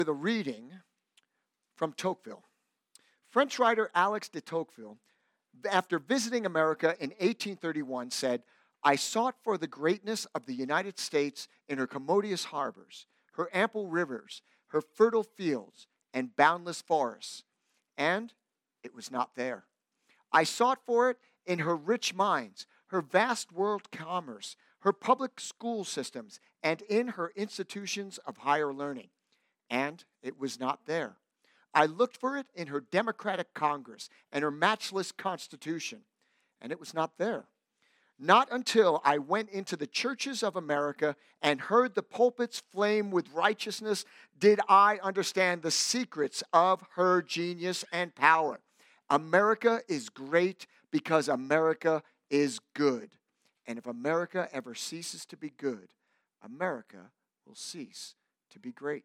With a reading from Tocqueville. French writer Alex de Tocqueville, after visiting America in 1831, said, "I sought for the greatness of the United States in her commodious harbors, her ample rivers, her fertile fields, and boundless forests, and it was not there. I sought for it in her rich mines, her vast world commerce, her public school systems, and in her institutions of higher learning, and it was not there. I looked for it in her democratic Congress and her matchless Constitution, and it was not there. Not until I went into the churches of America and heard the pulpits flame with righteousness did I understand the secrets of her genius and power. America is great because America is good. And if America ever ceases to be good, America will cease to be great."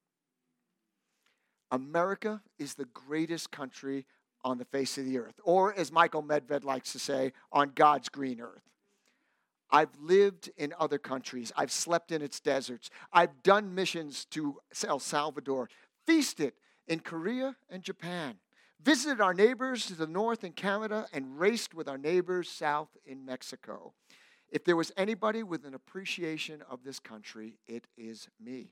America is the greatest country on the face of the earth, or as Michael Medved likes to say, on God's green earth. I've lived in other countries. I've slept in its deserts. I've done missions to El Salvador, feasted in Korea and Japan, visited our neighbors to the north in Canada, and raced with our neighbors south in Mexico. If there was anybody with an appreciation of this country, it is me.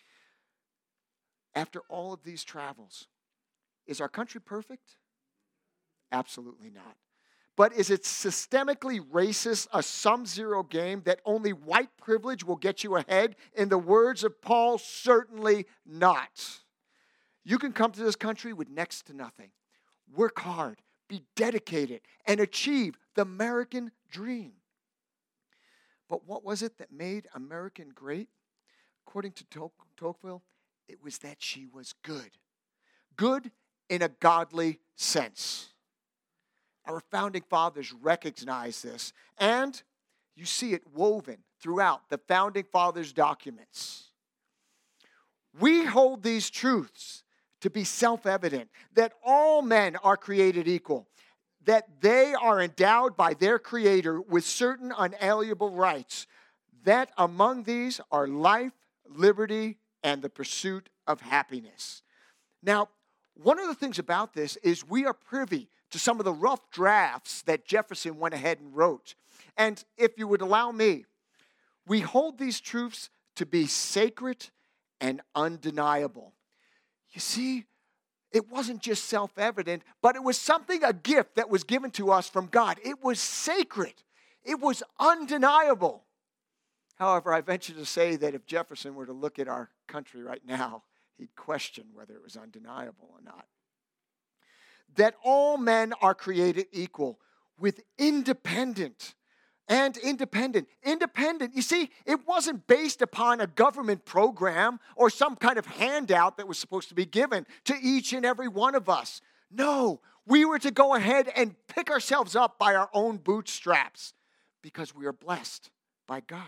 After all of these travels, is our country perfect? Absolutely not. But is it systemically racist, a sum-zero game that only white privilege will get you ahead? In the words of Paul, certainly not. You can come to this country with next to nothing. Work hard, be dedicated, and achieve the American dream. But what was it that made American great? According to Tocqueville, it was that she was good. Good in a godly sense. Our founding fathers recognized this, and you see it woven throughout the founding fathers' documents. We hold these truths to be self-evident, that all men are created equal, that they are endowed by their Creator with certain unalienable rights, that among these are life, liberty, and the pursuit of happiness. Now, one of the things about this is we are privy to some of the rough drafts that Jefferson went ahead and wrote. And if you would allow me, we hold these truths to be sacred and undeniable. You see, it wasn't just self-evident, but it was something, a gift that was given to us from God. It was sacred. It was undeniable. However, I venture to say that if Jefferson were to look at our country right now, he'd question whether it was undeniable or not. That all men are created equal with independent. Independent, you see, it wasn't based upon a government program or some kind of handout that was supposed to be given to each and every one of us. No, we were to go ahead and pick ourselves up by our own bootstraps because we are blessed by God.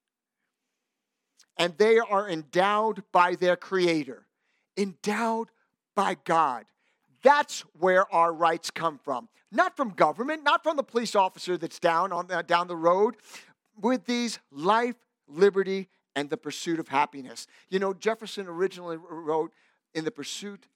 And they are endowed by their Creator, endowed by God. That's where our rights come from. Not from government, not from the police officer that's down the road. With these life, liberty, and the pursuit of happiness. You know, Jefferson originally wrote in the pursuit,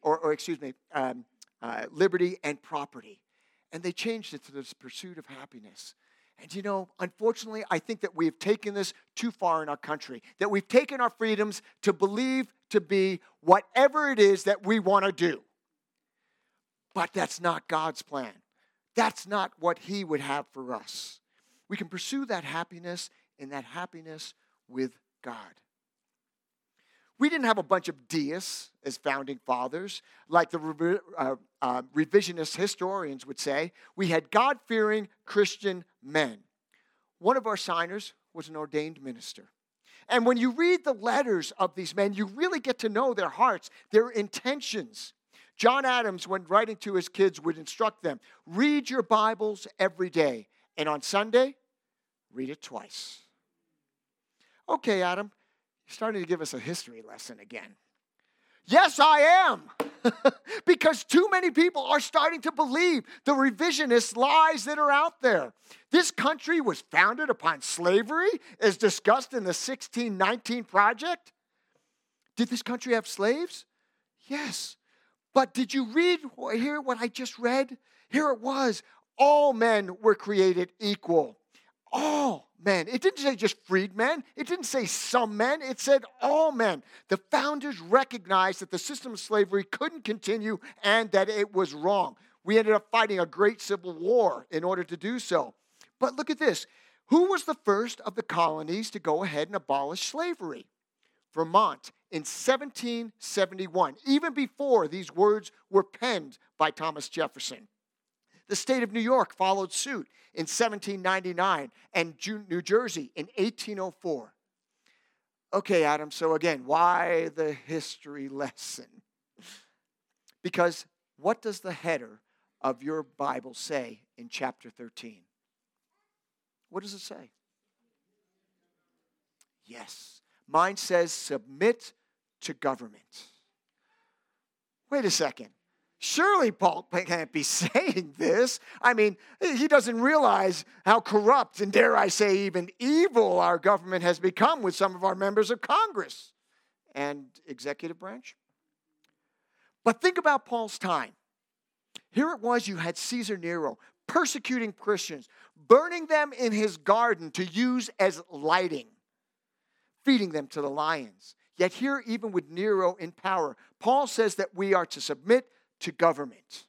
liberty and property. And they changed it to this pursuit of happiness. And you know, unfortunately, I think that we've taken this too far in our country. That we've taken our freedoms to believe to be whatever it is that we want to do. But that's not God's plan. That's not what He would have for us. We can pursue that happiness in that happiness with God. We didn't have a bunch of deists as founding fathers, like the revisionist historians would say. We had God-fearing Christian men. One of our signers was an ordained minister. And when you read the letters of these men, you really get to know their hearts, their intentions. John Adams, when writing to his kids, would instruct them, read your Bibles every day. And on Sunday, read it twice. Okay, Adam, you're starting to give us a history lesson again. Yes, I am. Because too many people are starting to believe the revisionist lies that are out there. This country was founded upon slavery, as discussed in the 1619 Project. Did this country have slaves? Yes. But did you hear what I just read? Here it was. All men were created equal. All men. It didn't say just freedmen. It didn't say some men. It said all men. The founders recognized that the system of slavery couldn't continue and that it was wrong. We ended up fighting a great civil war in order to do so. But look at this. Who was the first of the colonies to go ahead and abolish slavery? Vermont in 1771, even before these words were penned by Thomas Jefferson. The state of New York followed suit in 1799 and New Jersey in 1804. Okay, Adam, so again, why the history lesson? Because what does the header of your Bible say in chapter 13? What does it say? Yes. Mine says submit to government. Wait a second. Surely Paul can't be saying this. I mean, he doesn't realize how corrupt and, dare I say, even evil our government has become with some of our members of Congress and executive branch. But think about Paul's time. Here it was, you had Caesar Nero persecuting Christians, burning them in his garden to use as lighting, feeding them to the lions. Yet here, even with Nero in power, Paul says that we are to submit to government.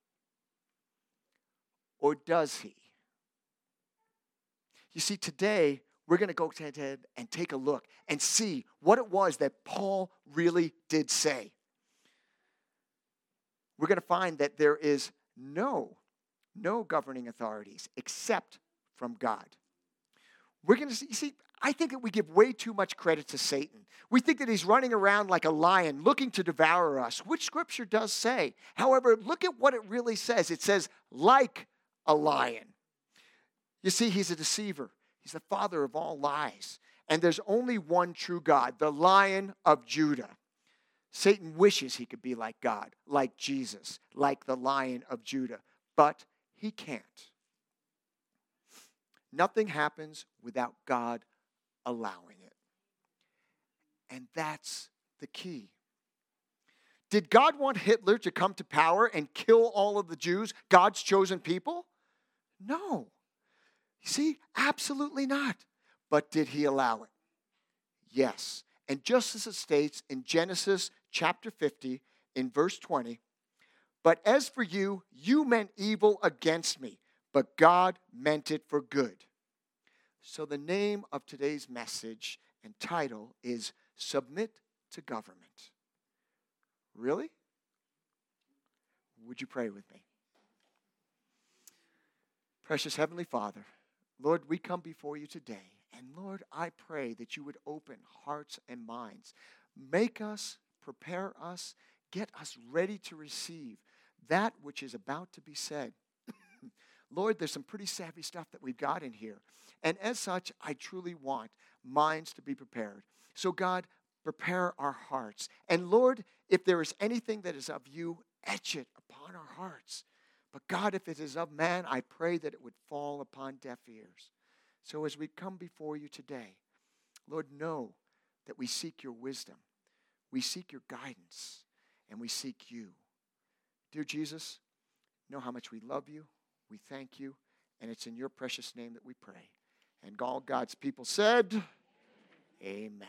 Or does he? You see, today, we're going to go ahead and take a look and see what it was that Paul really did say. We're going to find that there is no governing authorities except from God. We're going to see, I think that we give way too much credit to Satan. We think that he's running around like a lion looking to devour us, which Scripture does say. However, look at what it really says. It says, like a lion. You see, he's a deceiver. He's the father of all lies. And there's only one true God, the Lion of Judah. Satan wishes he could be like God, like Jesus, like the Lion of Judah, but he can't. Nothing happens without God allowing it. And that's the key. Did God want Hitler to come to power and kill all of the Jews, God's chosen people? No. You see, absolutely not. But did he allow it? Yes. And just as it states in Genesis chapter 50, in verse 20, but as for you, you meant evil against me, but God meant it for good. So the name of today's message and title is Submit to Government. Really? Would you pray with me? Precious Heavenly Father, Lord, we come before you today. And Lord, I pray that you would open hearts and minds. Make us, prepare us, get us ready to receive that which is about to be said. Lord, there's some pretty savvy stuff that we've got in here. And as such, I truly want minds to be prepared. So God, prepare our hearts. And Lord, if there is anything that is of you, etch it upon our hearts. But God, if it is of man, I pray that it would fall upon deaf ears. So as we come before you today, Lord, know that we seek your wisdom, we seek your guidance, and we seek you. Dear Jesus, know how much we love you, we thank you, and it's in your precious name that we pray. And all God's people said, amen.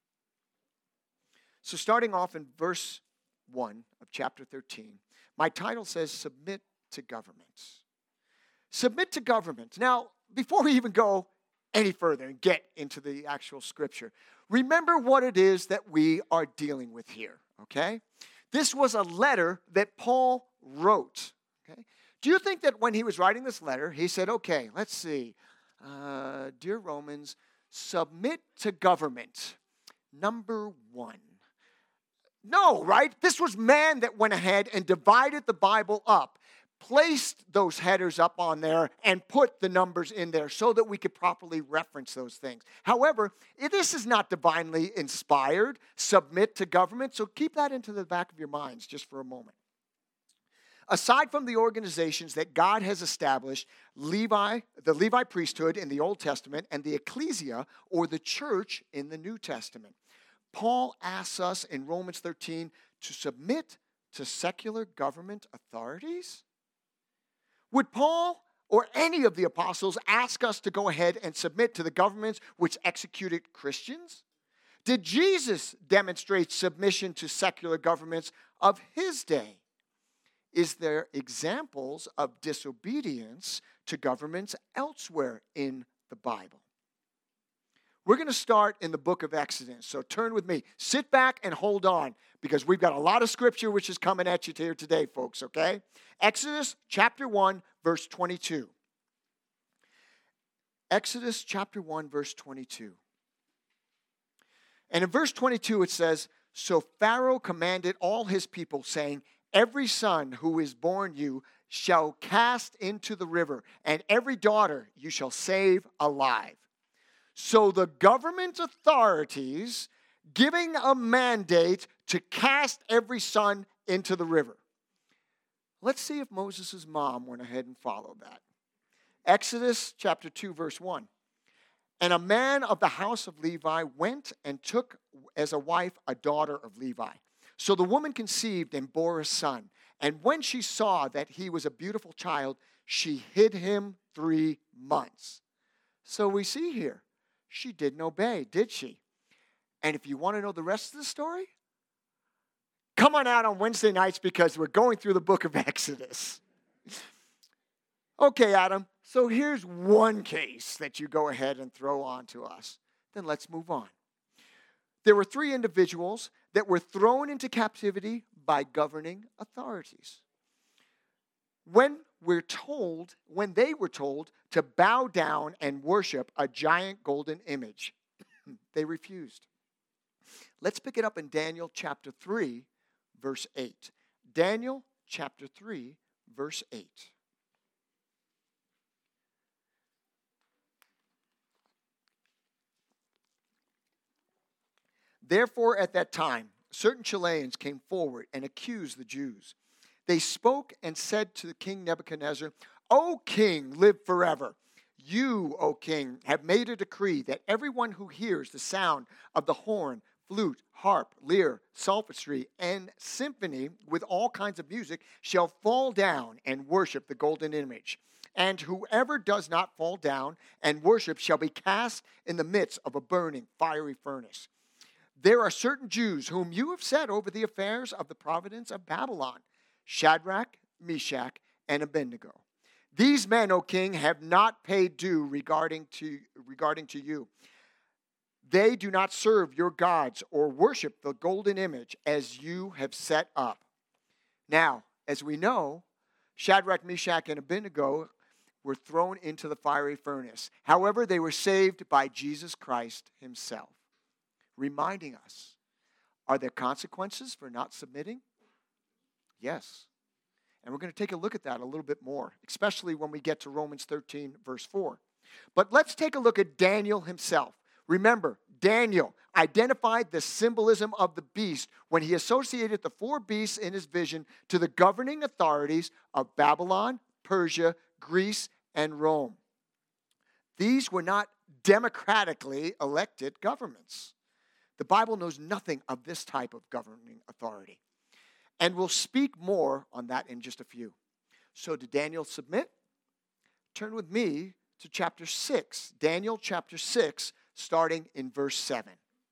So starting off in verse 1 of chapter 13, my title says, Submit to Government. Submit to government. Now, before we even go any further and get into the actual scripture, remember what it is that we are dealing with here, okay? This was a letter that Paul wrote, okay? Do you think that when he was writing this letter, he said, okay, let's see, dear Romans, submit to government, number 1. No, right? This was man that went ahead and divided the Bible up, placed those headers up on there, and put the numbers in there so that we could properly reference those things. However, this is not divinely inspired. Submit to government. So keep that into the back of your minds just for a moment. Aside from the organizations that God has established, the Levi priesthood in the Old Testament and the ecclesia, or the church, in the New Testament, Paul asks us in Romans 13 to submit to secular government authorities? Would Paul or any of the apostles ask us to go ahead and submit to the governments which executed Christians? Did Jesus demonstrate submission to secular governments of his day? Is there examples of disobedience to governments elsewhere in the Bible? We're going to start in the book of Exodus. So turn with me. Sit back and hold on because we've got a lot of scripture which is coming at you here today, folks, okay? Exodus chapter 1, verse 22. Exodus chapter 1, verse 22. And in verse 22 it says, "So Pharaoh commanded all his people, saying, every son who is born you shall cast into the river, and every daughter you shall save alive." So the government authorities giving a mandate to cast every son into the river. Let's see if Moses' mom went ahead and followed that. Exodus chapter 2, verse 1. "And a man of the house of Levi went and took as a wife a daughter of Levi. So the woman conceived and bore a son. And when she saw that he was a beautiful child, she hid him 3 months." So we see here, she didn't obey, did she? And if you want to know the rest of the story, come on out on Wednesday nights because we're going through the book of Exodus. Okay, Adam, so here's one case that you go ahead and throw on to us. Then let's move on. There were 3 individuals that were thrown into captivity by governing authorities. When they were told to bow down and worship a giant golden image, they refused. Let's pick it up in Daniel chapter 3, verse 8. Daniel chapter 3, verse 8. "Therefore at that time, certain Chaldeans came forward and accused the Jews. They spoke and said to King Nebuchadnezzar, 'O king, live forever. You, O king, have made a decree that everyone who hears the sound of the horn, flute, harp, lyre, psaltery, and symphony with all kinds of music shall fall down and worship the golden image. And whoever does not fall down and worship shall be cast in the midst of a burning fiery furnace. There are certain Jews whom you have set over the affairs of the province of Babylon, Shadrach, Meshach, and Abednego. These men, O king, have not paid due regarding to you. They do not serve your gods or worship the golden image as you have set up.' Now, as we know, Shadrach, Meshach, and Abednego were thrown into the fiery furnace. However, they were saved by Jesus Christ himself. Reminding us, are there consequences for not submitting? Yes. And we're going to take a look at that a little bit more, especially when we get to Romans 13, verse 4. But let's take a look at Daniel himself. Remember, Daniel identified the symbolism of the beast when he associated the 4 beasts in his vision to the governing authorities of Babylon, Persia, Greece, and Rome. These were not democratically elected governments. The Bible knows nothing of this type of governing authority. And we'll speak more on that in just a few. So did Daniel submit? Turn with me to chapter 6. Daniel chapter 6, starting in verse 7.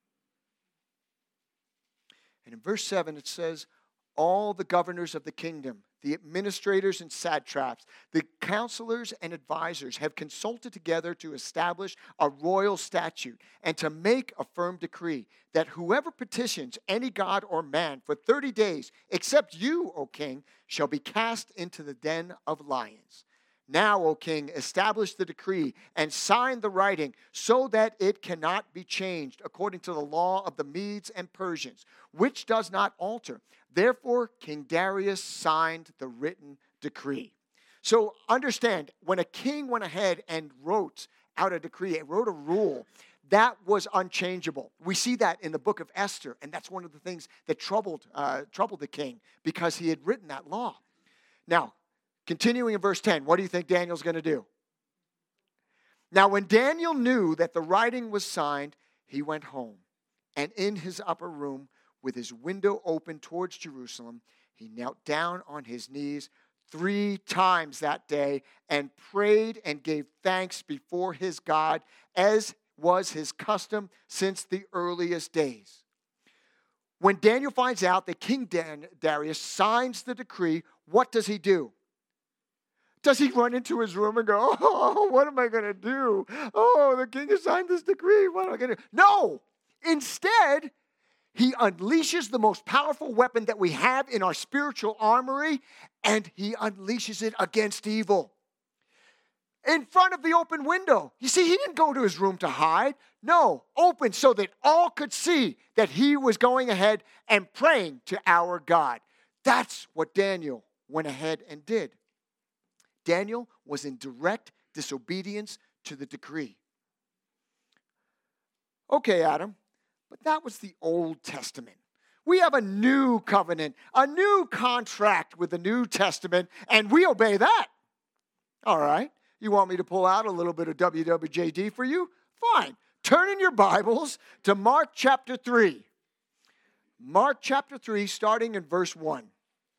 And in verse 7 it says, "All the governors of the kingdom, the administrators and satraps, the counselors and advisors have consulted together to establish a royal statute and to make a firm decree that whoever petitions any god or man for 30 days, except you, O king, shall be cast into the den of lions. Now, O king, establish the decree and sign the writing so that it cannot be changed according to the law of the Medes and Persians, which does not alter. Therefore, King Darius signed the written decree." So understand, when a king went ahead and wrote out a decree, wrote a rule, that was unchangeable. We see that in the book of Esther, and that's one of the things that troubled the king because he had written that law. Now, continuing in verse 10, what do you think Daniel's going to do? "Now, when Daniel knew that the writing was signed, he went home, and in his upper room with his window open towards Jerusalem, he knelt down on his knees 3 times that day and prayed and gave thanks before his God, as was his custom since the earliest days. When Daniel finds out that King Darius signs the decree, what does he do? Does he run into his room and go, oh, what am I going to do? Oh, the king has signed this decree. What am I going to do? No. Instead, he unleashes the most powerful weapon that we have in our spiritual armory, and he unleashes it against evil. In front of the open window. You see, he didn't go to his room to hide. No, open so that all could see that he was going ahead and praying to our God. That's what Daniel went ahead and did. Daniel was in direct disobedience to the decree. Okay, Adam, but that was the Old Testament. We have a new covenant, a new contract with the New Testament, and we obey that. All right. You want me to pull out a little bit of WWJD for you? Fine. Turn in your Bibles to Mark chapter 3. Mark chapter 3, starting in verse 1.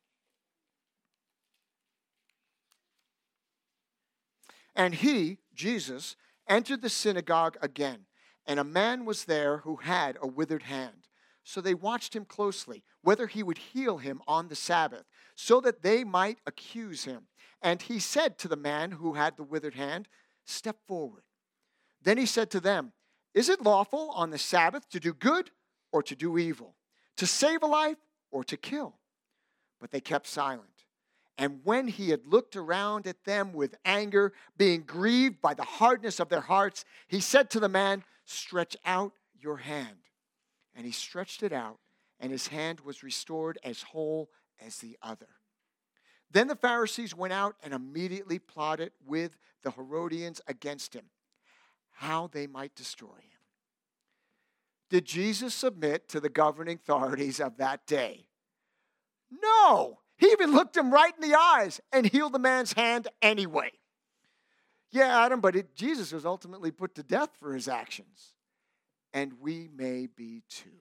And he, Jesus, entered the synagogue again, and a man was there who had a withered hand. So they watched him closely, whether he would heal him on the Sabbath, so that they might accuse him. And he said to the man who had the withered hand, "Step forward." Then he said to them, "Is it lawful on the Sabbath to do good or to do evil, to save a life or to kill?" But they kept silent. And when he had looked around at them with anger, being grieved by the hardness of their hearts, he said to the man, "Stretch out your hand." And he stretched it out, and his hand was restored as whole as the other. Then the Pharisees went out and immediately plotted with the Herodians against him, how they might destroy him. Did Jesus submit to the governing authorities of that day? No. He even looked him right in the eyes and healed the man's hand anyway. Yeah, Adam, but Jesus was ultimately put to death for his actions. And we may be too.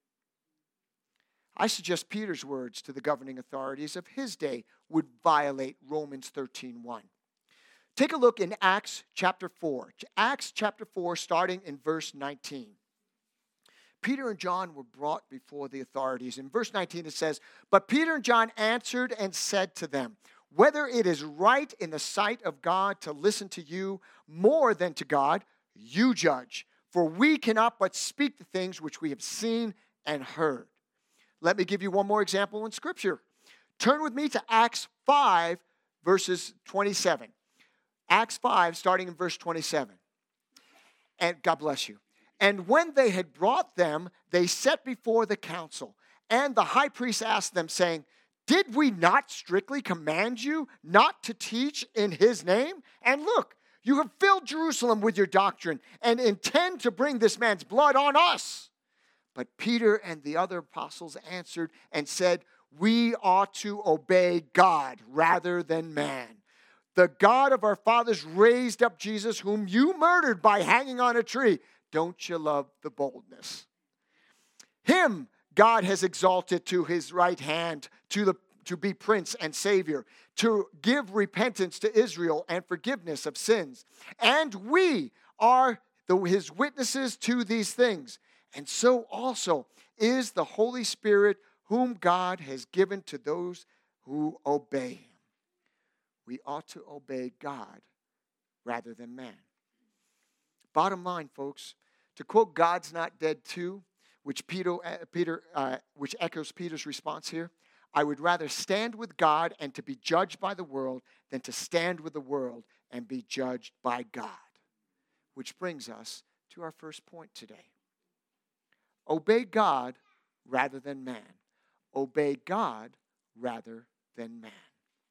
I suggest Peter's words to the governing authorities of his day would violate Romans 13:1. Take a look in Acts chapter 4. Acts chapter 4, starting in verse 19. Peter and John were brought before the authorities. In verse 19 it says, "But Peter and John answered and said to them, 'Whether it is right in the sight of God to listen to you more than to God, you judge. For we cannot but speak the things which we have seen and heard.'" Let me give you one more example in Scripture. Turn with me to Acts 5, verses 27. Acts 5, starting in verse 27. And God bless you. "And when they had brought them, they set before the council. And the high priest asked them, saying, 'Did we not strictly command you not to teach in his name? And look, you have filled Jerusalem with your doctrine and intend to bring this man's blood on us.' But Peter and the other apostles answered and said, 'We ought to obey God rather than man. The God of our fathers raised up Jesus, whom you murdered by hanging on a tree.' Don't you love the boldness? Him God has exalted to his right hand to be prince and savior, to give repentance to Israel and forgiveness of sins. And we are his witnesses to these things. And so also is the Holy Spirit, whom God has given to those who obey him." We ought to obey God rather than man. Bottom line, folks, to quote "God's Not Dead Too," which echoes Peter's response here, "I would rather stand with God and to be judged by the world than to stand with the world and be judged by God." Which brings us to our first point today. Obey God rather than man. Obey God rather than man.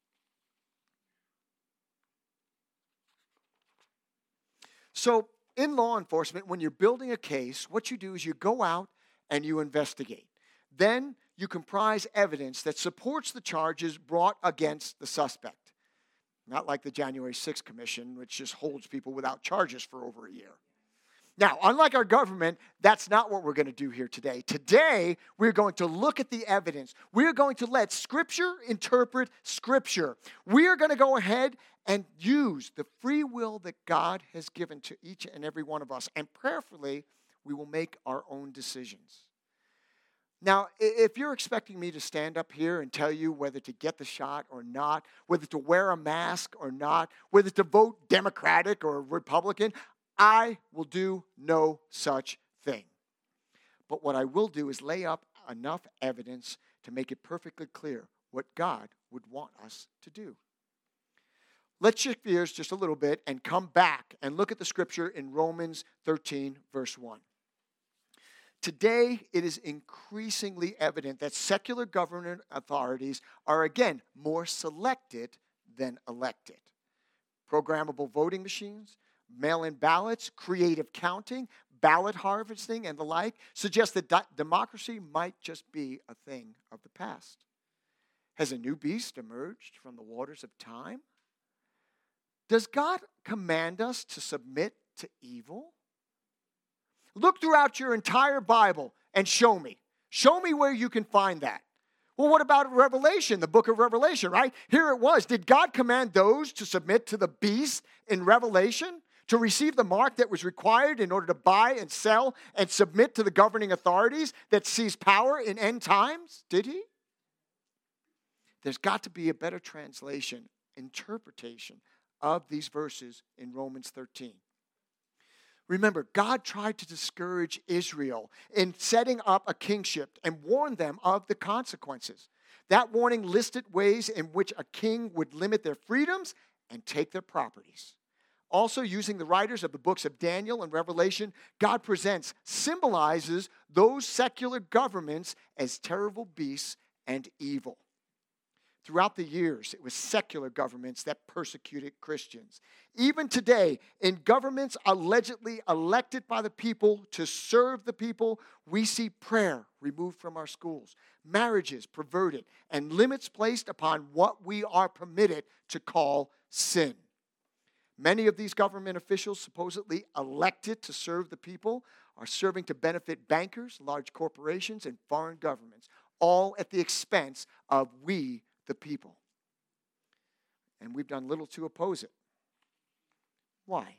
So, in law enforcement, when you're building a case, what you do is you go out and you investigate. Then you comprise evidence that supports the charges brought against the suspect. Not like the January 6th Commission, which just holds people without charges for over a year. Now, unlike our government, that's not what we're going to do here today. Today, we're going to look at the evidence. We're going to let Scripture interpret Scripture. We are going to go ahead and use the free will that God has given to each and every one of us. And prayerfully, we will make our own decisions. Now, if you're expecting me to stand up here and tell you whether to get the shot or not, whether to wear a mask or not, whether to vote Democratic or Republican, I will do no such thing. But what I will do is lay up enough evidence to make it perfectly clear what God would want us to do. Let's shift gears just a little bit and come back and look at the scripture in Romans 13, verse 1. Today, it is increasingly evident that secular government authorities are, again, more selected than elected. Programmable voting machines, mail-in ballots, creative counting, ballot harvesting, and the like suggest that democracy might just be a thing of the past. Has a new beast emerged from the waters of time? Does God command us to submit to evil? Look throughout your entire Bible and show me. Show me where you can find that. Well, what about Revelation, the book of Revelation, right? Here it was. Did God command those to submit to the beast in Revelation? To receive the mark that was required in order to buy and sell and submit to the governing authorities that seize power in end times? Did he? There's got to be a better translation, interpretation of these verses in Romans 13. Remember, God tried to discourage Israel in setting up a kingship and warned them of the consequences. That warning listed ways in which a king would limit their freedoms and take their properties. Also, using the writers of the books of Daniel and Revelation, God symbolizes those secular governments as terrible beasts and evil. Throughout the years, it was secular governments that persecuted Christians. Even today, in governments allegedly elected by the people to serve the people, we see prayer removed from our schools, marriages perverted, and limits placed upon what we are permitted to call sin. Many of these government officials, supposedly elected to serve the people, are serving to benefit bankers, large corporations, and foreign governments, all at the expense of we, the people. And we've done little to oppose it. Why?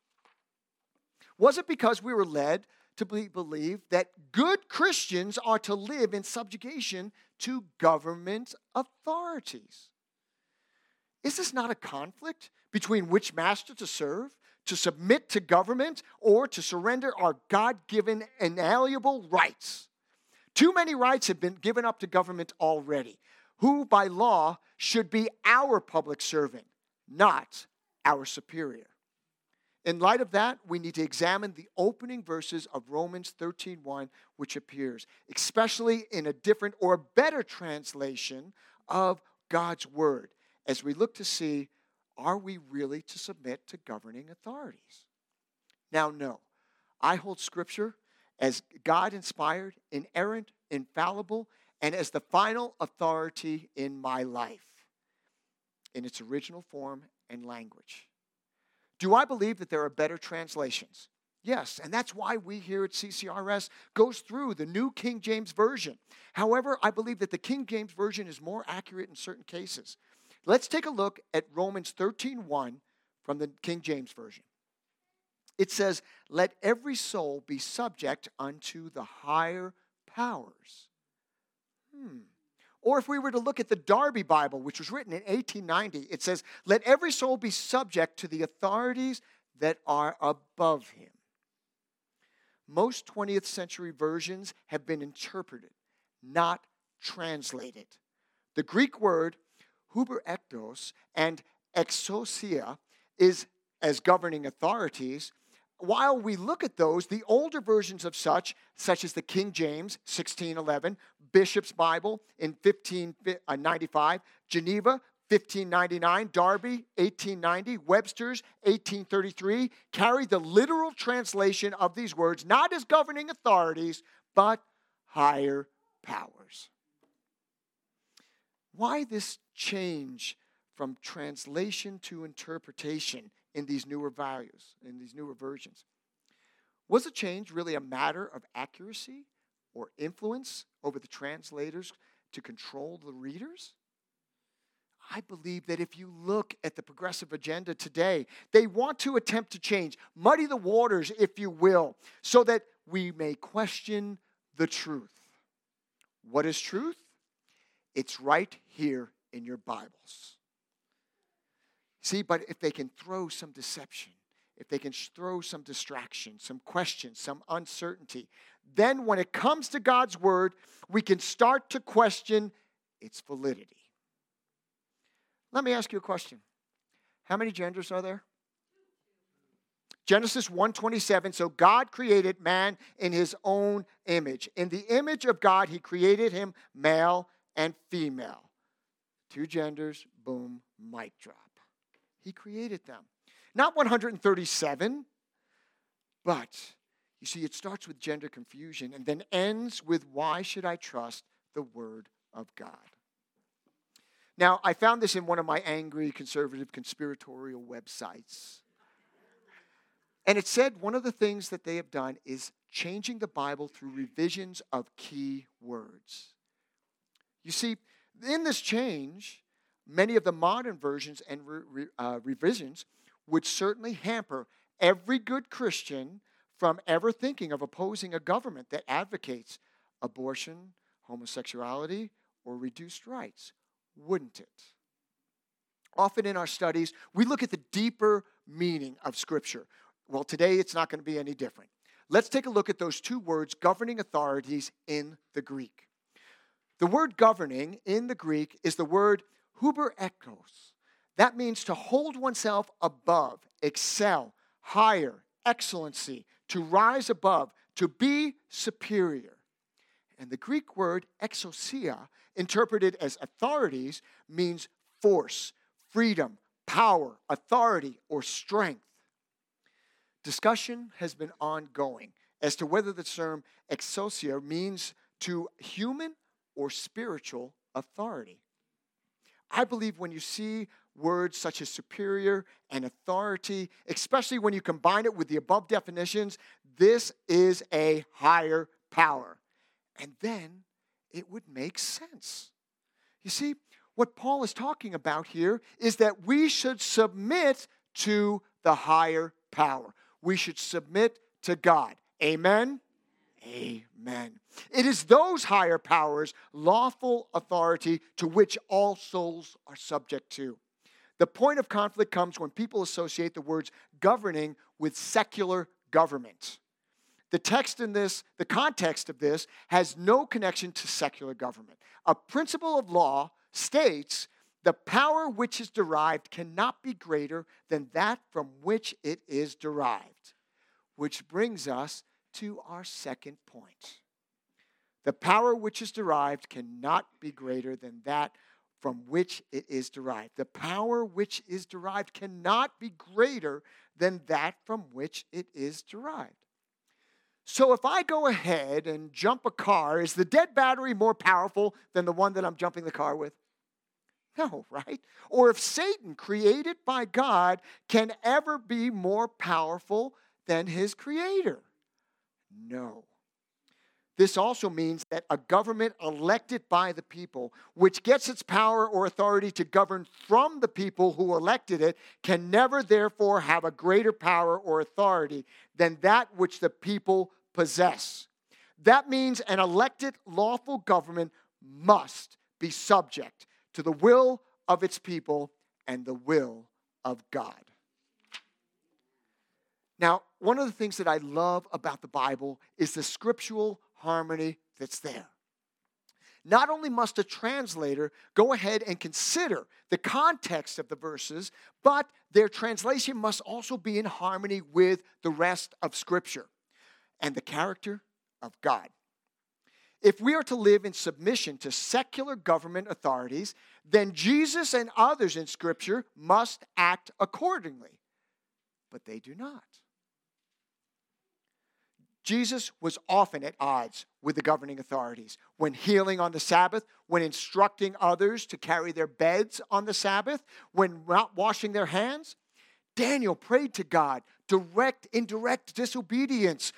Was it because we were led to believe that good Christians are to live in subjugation to government authorities? Is this not a conflict between which master to serve, to submit to government, or to surrender our God-given inalienable rights? Too many rights have been given up to government already, who by law should be our public servant, not our superior. In light of that, we need to examine the opening verses of Romans 13:1, which appears, especially in a different or better translation of God's word, as we look to see, are we really to submit to governing authorities? Now, no. I hold Scripture as God-inspired, inerrant, infallible, and as the final authority in my life, in its original form and language. Do I believe that there are better translations? Yes, and that's why we here at CCRS goes through the New King James Version. However, I believe that the King James Version is more accurate in certain cases. Let's take a look at Romans 13:1 from the King James Version. It says, "Let every soul be subject unto the higher powers." Or if we were to look at the Darby Bible, which was written in 1890, it says, "Let every soul be subject to the authorities that are above him." Most 20th century versions have been interpreted, not translated. The Greek word huberektos and exousia is as governing authorities. While we look at those, the older versions of such as the King James, 1611, Bishop's Bible in 1595, Geneva, 1599, Darby, 1890, Webster's, 1833, carry the literal translation of these words, not as governing authorities, but higher powers. Why this change from translation to interpretation in these newer values, in these newer versions? Was the change really a matter of accuracy or influence over the translators to control the readers? I believe that if you look at the progressive agenda today, they want to attempt to change, muddy the waters, if you will, so that we may question the truth. What is truth? It's right here in your Bibles. See, but if they can throw some deception, if they can throw some distraction, some questions, some uncertainty, then when it comes to God's word, we can start to question its validity. Let me ask you a question. How many genders are there? Genesis 1:27, so God created man in his own image. In the image of God, he created him male and female. 2 genders, boom, mic drop. He created them. Not 137, but you see, it starts with gender confusion and then ends with, why should I trust the word of God? Now, I found this in one of my angry, conservative, conspiratorial websites. And it said one of the things that they have done is changing the Bible through revisions of key words. You see, in this change, many of the modern versions and revisions would certainly hamper every good Christian from ever thinking of opposing a government that advocates abortion, homosexuality, or reduced rights, wouldn't it? Often in our studies, we look at the deeper meaning of Scripture. Well, today it's not going to be any different. Let's take a look at those 2 words, governing authorities, in the Greek. The word governing in the Greek is the word huberekos. That means to hold oneself above, excel, higher, excellency, to rise above, to be superior. And the Greek word exousia, interpreted as authorities, means force, freedom, power, authority, or strength. Discussion has been ongoing as to whether the term exousia means to human or spiritual authority. I believe when you see words such as superior and authority, especially when you combine it with the above definitions, this is a higher power. And then it would make sense. You see, what Paul is talking about here is that we should submit to the higher power. We should submit to God. Amen? Amen. It is those higher powers, lawful authority, to which all souls are subject to. The point of conflict comes when people associate the words governing with secular government. The context of this has no connection to secular government. A principle of law states the power which is derived cannot be greater than that from which it is derived. Which brings us to our second point. The power which is derived cannot be greater than that from which it is derived. The power which is derived cannot be greater than that from which it is derived. So if I go ahead and jump a car, is the dead battery more powerful than the one that I'm jumping the car with? No, right? Or if Satan, created by God, can ever be more powerful than his creator? No. This also means that a government elected by the people, which gets its power or authority to govern from the people who elected it, can never therefore have a greater power or authority than that which the people possess. That means an elected lawful government must be subject to the will of its people and the will of God. Now, one of the things that I love about the Bible is the scriptural harmony that's there. Not only must a translator go ahead and consider the context of the verses, but their translation must also be in harmony with the rest of Scripture and the character of God. If we are to live in submission to secular government authorities, then Jesus and others in Scripture must act accordingly. But they do not. Jesus was often at odds with the governing authorities when healing on the Sabbath, when instructing others to carry their beds on the Sabbath, when not washing their hands. Daniel prayed to God, indirect disobedience,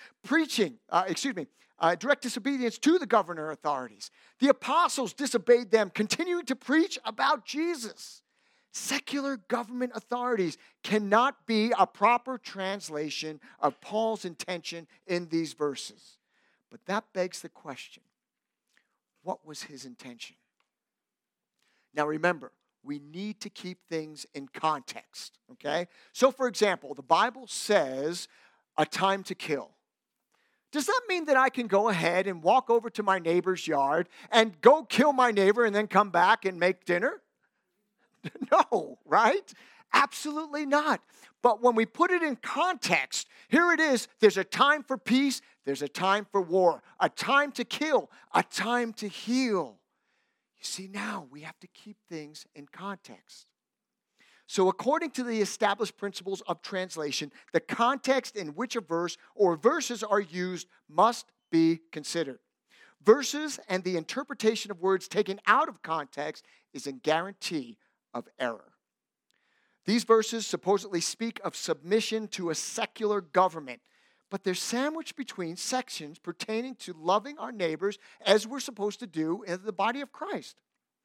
direct disobedience to the governor authorities. The apostles disobeyed them, continuing to preach about Jesus. Secular government authorities cannot be a proper translation of Paul's intention in these verses. But that begs the question, what was his intention? Now remember, we need to keep things in context, okay? So for example, the Bible says a time to kill. Does that mean that I can go ahead and walk over to my neighbor's yard and go kill my neighbor and then come back and make dinner? No, right? Absolutely not. But when we put it in context, here it is. There's a time for peace. There's a time for war. A time to kill. A time to heal. You see, now we have to keep things in context. So according to the established principles of translation, the context in which a verse or verses are used must be considered. Verses and the interpretation of words taken out of context is a guarantee of error. These verses supposedly speak of submission to a secular government, but they're sandwiched between sections pertaining to loving our neighbors as we're supposed to do in the body of Christ.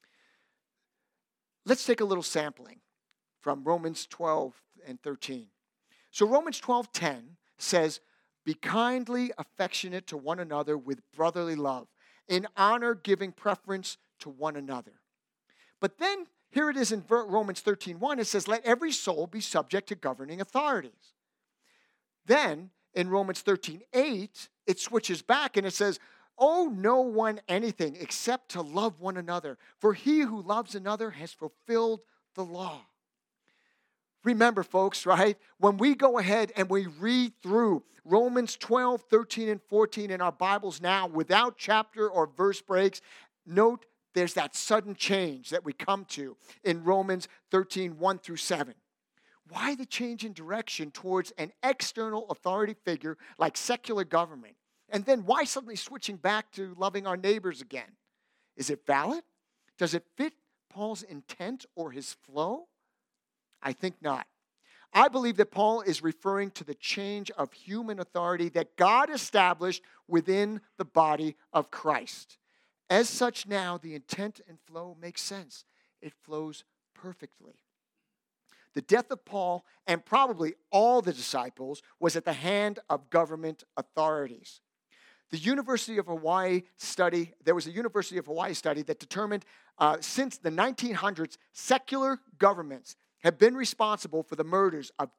Let's take a little sampling from Romans 12 and 13. So Romans 12:10 says, "Be kindly affectionate to one another with brotherly love, in honor giving preference to one another." But then here it is in Romans 13:1, it says, "Let every soul be subject to governing authorities." Then in Romans 13:8, it switches back and it says, "Owe no one anything except to love one another, for he who loves another has fulfilled the law." Remember, folks, right? When we go ahead and we read through Romans 12, 13, and 14 in our Bibles now without chapter or verse breaks, note there's that sudden change that we come to in Romans 13, 1 through 7. Why the change in direction towards an external authority figure like secular government? And then why suddenly switching back to loving our neighbors again? Is it valid? Does it fit Paul's intent or his flow? I think not. I believe that Paul is referring to the change of human authority that God established within the body of Christ. As such, now the intent and flow makes sense. It flows perfectly. The death of Paul and probably all the disciples was at the hand of government authorities. There was a University of Hawaii study that determined since the 1900s, secular governments have been responsible for the murders of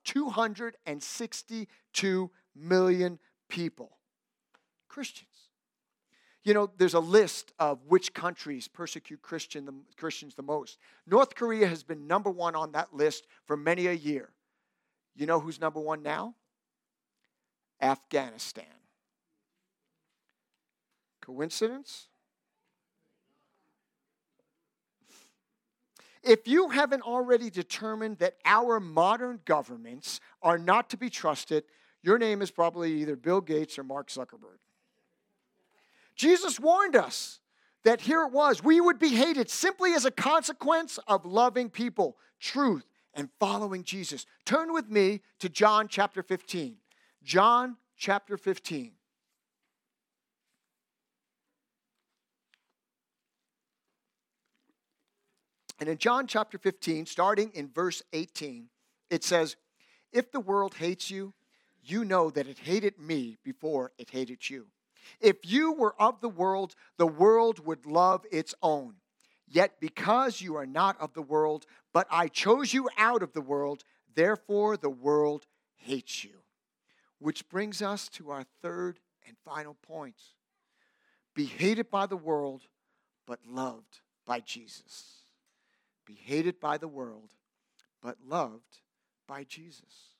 262 million people. Christians. You know, there's a list of which countries persecute Christians the most. North Korea has been number one on that list for many a year. You know who's number one now? Afghanistan. Coincidence? If you haven't already determined that our modern governments are not to be trusted, your name is probably either Bill Gates or Mark Zuckerberg. Jesus warned us that here it was, we would be hated simply as a consequence of loving people, truth, and following Jesus. Turn with me to John chapter 15. John chapter 15. And in John chapter 15, starting in verse 18, it says, "If the world hates you, you know that it hated me before it hated you. If you were of the world would love its own. Yet because you are not of the world, but I chose you out of the world, therefore the world hates you." Which brings us to our third and final point. Be hated by the world, but loved by Jesus. Be hated by the world, but loved by Jesus.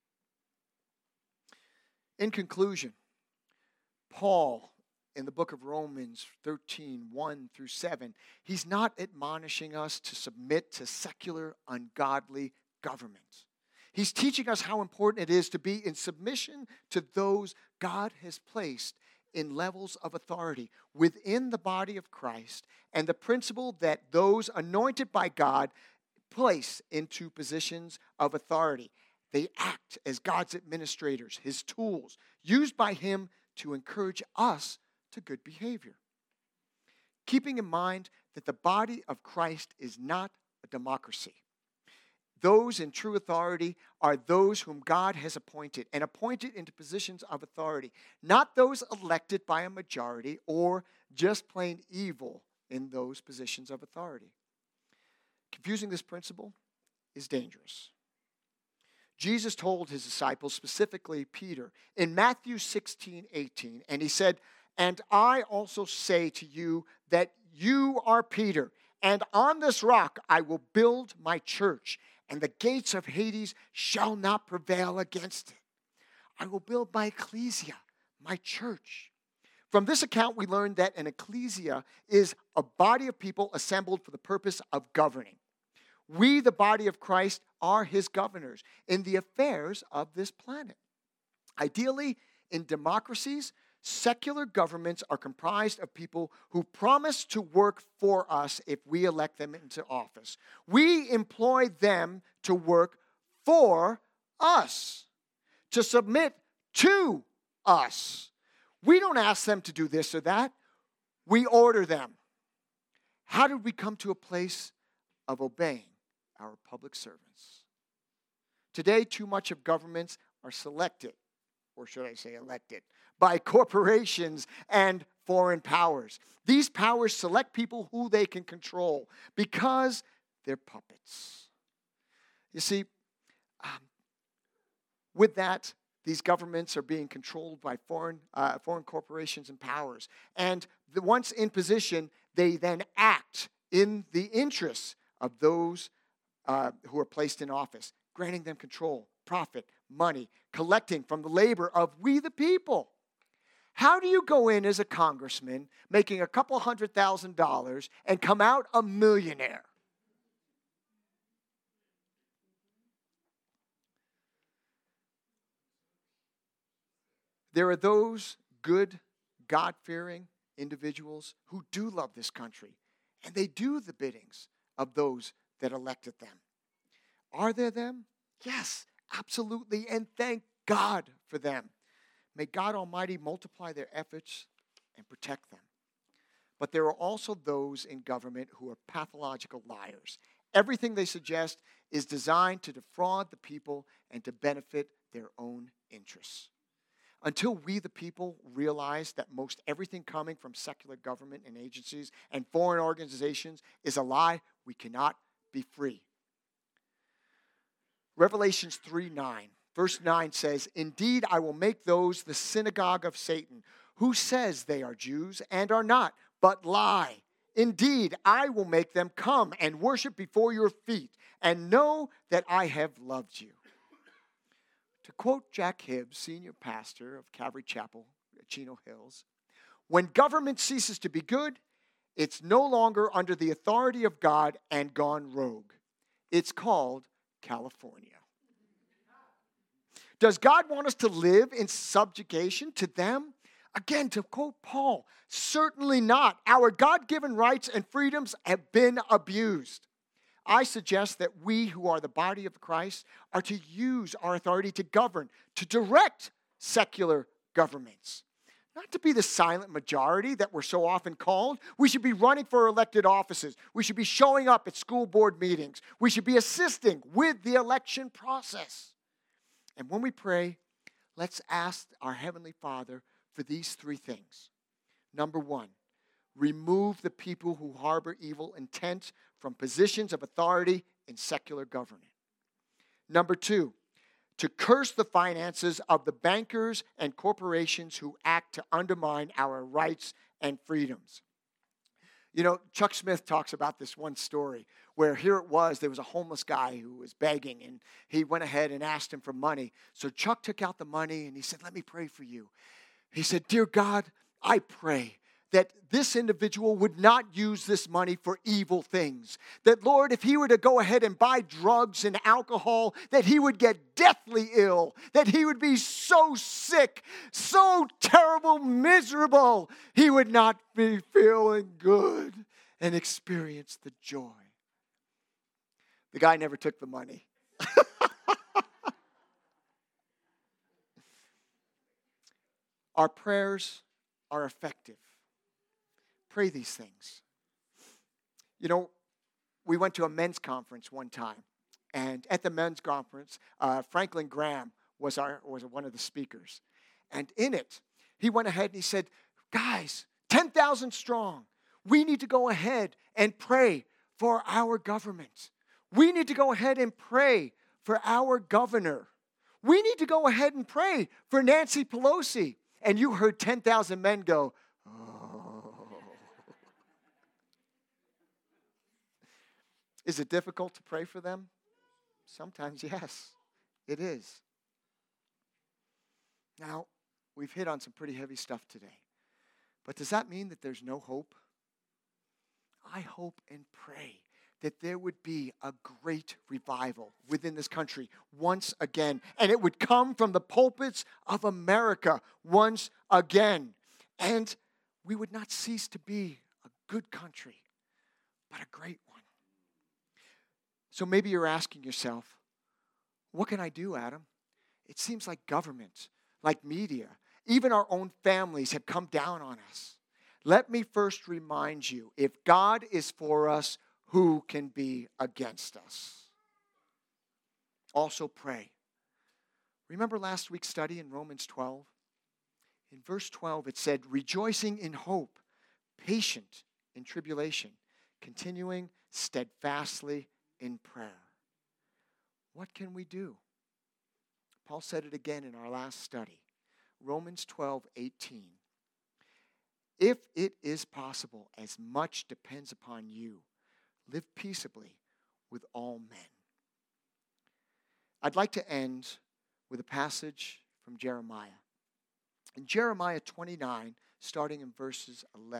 In conclusion, Paul, in the book of Romans 13, 1 through 7, he's not admonishing us to submit to secular, ungodly government. He's teaching us how important it is to be in submission to those God has placed in levels of authority within the body of Christ, and the principle that those anointed by God place into positions of authority. They act as God's administrators, his tools, used by him to encourage us to good behavior. Keeping in mind that the body of Christ is not a democracy. Those in true authority are those whom God has appointed and appointed into positions of authority, not those elected by a majority or just plain evil in those positions of authority. Confusing this principle is dangerous. Jesus told his disciples, specifically Peter, in Matthew 16:18, and he said, "And I also say to you that you are Peter, and on this rock I will build my church, and the gates of Hades shall not prevail against it. I will build my ecclesia, my church." From this account, we learn that an ecclesia is a body of people assembled for the purpose of governing. We, the body of Christ, are his governors in the affairs of this planet. Ideally, in democracies, secular governments are comprised of people who promise to work for us if we elect them into office. We employ them to work for us, to submit to us. We don't ask them to do this or that. We order them. How did we come to a place of obeying our public servants? Today, too much of governments are selected, or should I say elected, by corporations and foreign powers. These powers select people who they can control because they're puppets. You see, with that, these governments are being controlled by foreign corporations and powers. And once in position, they then act in the interests of those who are placed in office, granting them control, profit, money, collecting from the labor of we the people. How do you go in as a congressman making a couple $100,000 and come out a millionaire? There are those good, God-fearing individuals who do love this country, and they do the biddings of those that elected them. Are there them? Yes, absolutely, and thank God for them. May God Almighty multiply their efforts and protect them. But there are also those in government who are pathological liars. Everything they suggest is designed to defraud the people and to benefit their own interests. Until we, the people, realize that most everything coming from secular government and agencies and foreign organizations is a lie, we cannot be free. Revelations 3:9, verse 9 says, "Indeed, I will make those the synagogue of Satan, who says they are Jews and are not, but lie. Indeed, I will make them come and worship before your feet and know that I have loved you." To quote Jack Hibbs, senior pastor of Calvary Chapel at Chino Hills, "When government ceases to be good, it's no longer under the authority of God and gone rogue. It's called California." Does God want us to live in subjugation to them? Again, to quote Paul, certainly not. Our God-given rights and freedoms have been abused. I suggest that we who are the body of Christ are to use our authority to govern, to direct secular governments. Not to be the silent majority that we're so often called. We should be running for elected offices. We should be showing up at school board meetings. We should be assisting with the election process. And when we pray, let's ask our Heavenly Father for these three things. Number one, remove the people who harbor evil intent from positions of authority in secular government. Number two, to curse the finances of the bankers and corporations who act to undermine our rights and freedoms. You know, Chuck Smith talks about this one story where there was a homeless guy who was begging, and he went ahead and asked him for money. So Chuck took out the money and he said, "Let me pray for you." He said, "Dear God, I pray that this individual would not use this money for evil things. That, Lord, if he were to go ahead and buy drugs and alcohol, that he would get deathly ill, that he would be so sick, so terrible, miserable, he would not be feeling good and experience the joy." The guy never took the money. our prayers are effective. Pray these things. You know, we went to a men's conference one time, and at the men's conference, Franklin Graham was one of the speakers. And in it, he went ahead and he said, guys, 10,000 strong, we need to go ahead and pray for our government. We need to go ahead and pray for our governor. We need to go ahead and pray for Nancy Pelosi. And you heard 10,000 men go, oh. Is it difficult to pray for them? Sometimes, yes, it is. Now, we've hit on some pretty heavy stuff today. But does that mean that there's no hope? I hope and pray that there would be a great revival within this country once again. And it would come from the pulpits of America once again. And we would not cease to be a good country, but a great one. So maybe you're asking yourself, what can I do, Adam? It seems like government, like media, even our own families have come down on us. Let me first remind you, if God is for us, who can be against us? Also pray. Remember last week's study in Romans 12? In verse 12 it said, rejoicing in hope, patient in tribulation, continuing steadfastly in prayer. What can we do? Paul said it again in our last study. Romans 12:18. If it is possible, as much depends upon you, live peaceably with all men. I'd like to end with a passage from Jeremiah. In Jeremiah 29, starting in verses 11.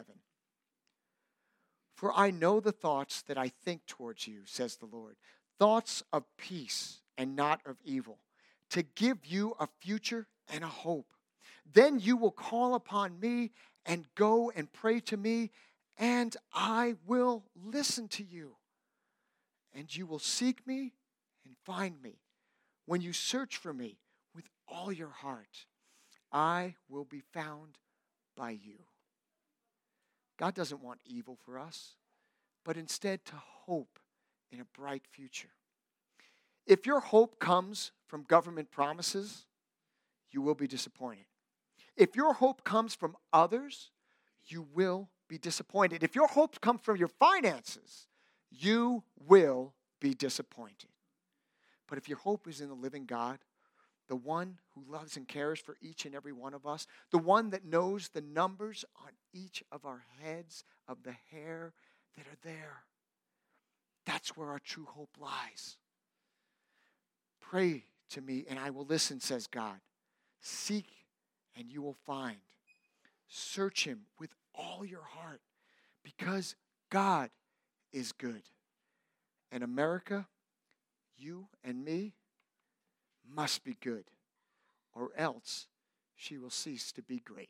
For I know the thoughts that I think towards you, says the Lord, thoughts of peace and not of evil, to give you a future and a hope. Then you will call upon me and go and pray to me, and I will listen to you. And you will seek me and find me. When you search for me with all your heart, I will be found by you. God doesn't want evil for us, but instead to hope in a bright future. If your hope comes from government promises, you will be disappointed. If your hope comes from others, you will be disappointed. If your hope comes from your finances, you will be disappointed. But if your hope is in the living God, the one who loves and cares for each and every one of us, the one that knows the numbers on each of our heads, of the hair that are there, that's where our true hope lies. Pray to me and I will listen, says God. Seek and you will find. Search him with all your heart, because God is good. And America, you and me, must be good, or else she will cease to be great.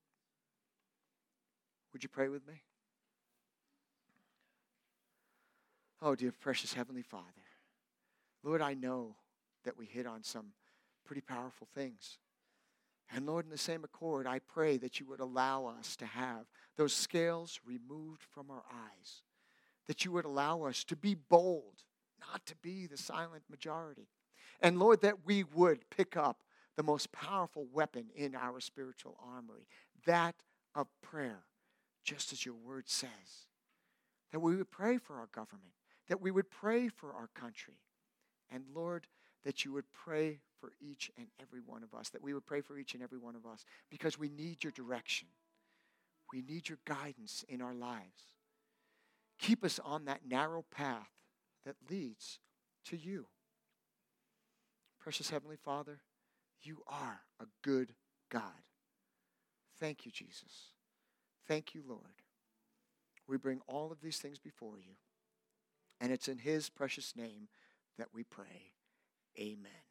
Would you pray with me? Oh, dear precious Heavenly Father, Lord, I know that we hit on some pretty powerful things. And Lord, in the same accord, I pray that you would allow us to have those scales removed from our eyes, that you would allow us to be bold, not to be the silent majority. And Lord, that we would pick up the most powerful weapon in our spiritual armory, that of prayer, just as your word says. That we would pray for our government, that we would pray for our country. And Lord, that you would pray for each and every one of us, that we would pray for each and every one of us, because we need your direction. We need your guidance in our lives. Keep us on that narrow path that leads to you. Precious Heavenly Father, you are a good God. Thank you, Jesus. Thank you, Lord. We bring all of these things before you, and it's in his precious name that we pray. Amen.